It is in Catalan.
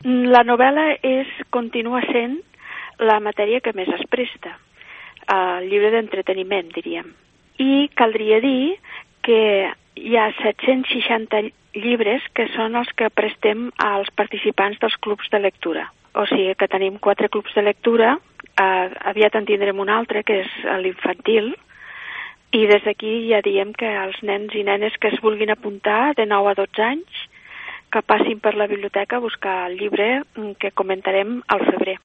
La novel·la continua sent la matèria que més es presta, el llibre d'entreteniment, diríem. I caldria dir que hi ha 760 llibres que són els que prestem als participants dels clubs de lectura. O sigui que tenim 4 clubs de lectura, aviat en tindrem un altre, que és l'infantil, i des d'aquí ja diem que els nens i nenes que es vulguin apuntar de 9 a 12 anys, que passin per la biblioteca a buscar el llibre que comentarem al febrer.